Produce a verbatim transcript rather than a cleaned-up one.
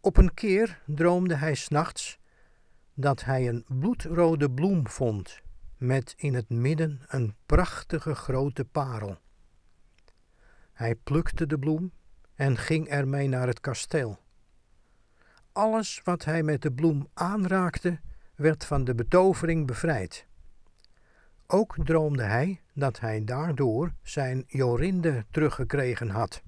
Op een keer droomde hij 's nachts dat hij een bloedrode bloem vond met in het midden een prachtige grote parel. Hij plukte de bloem en ging ermee naar het kasteel. Alles wat hij met de bloem aanraakte, werd van de betovering bevrijd. Ook droomde hij dat hij daardoor zijn Jorinde teruggekregen had.